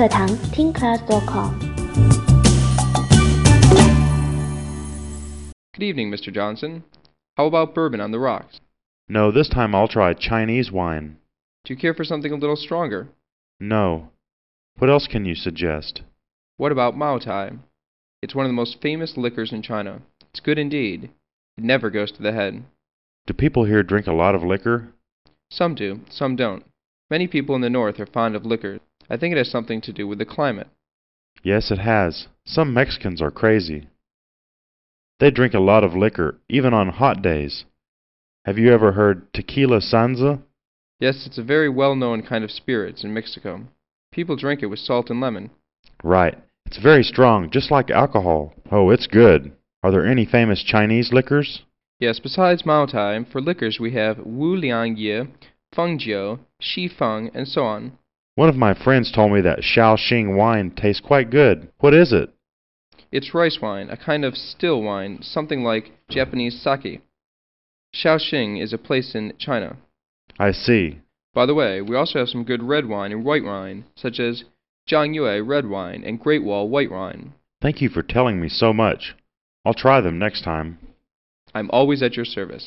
课堂听 class.com。 Good evening, Mr. Johnson. How about bourbon on the rocks? No, this time I'll try Chinese wine. Do you care for something a little stronger? No. What else can you suggest? What about Mao Tai? It's one of the most famous liquors in China. It's good indeed. It never goes to the head. Do people here drink a lot of liquor? Some do, some don't. Many people in the north are fond of liquor. I think it has something to do with the climate. Yes, it has. Some Mexicans are crazy. They drink a lot of liquor, even on hot days. Have you ever heard tequila sanza? Yes, it's a very well-known kind of spirits in Mexico. People drink it with salt and lemon. Right. It's very strong, just like alcohol. Oh, it's good. Are there any famous Chinese liquors? Yes, besides Mao Tai, for liquors we have Wu Liang Ye, Feng Jiu, Shi Feng, and so on. One of my friends told me that Shaoxing wine tastes quite good. What is it? It's rice wine, a kind of still wine, something like Japanese sake. Shaoxing is a place in China. I see. By the way, we also have some good red wine and white wine, such as Jiangyue red wine and Great Wall white wine. Thank you for telling me so much. I'll try them next time. I'm always at your service.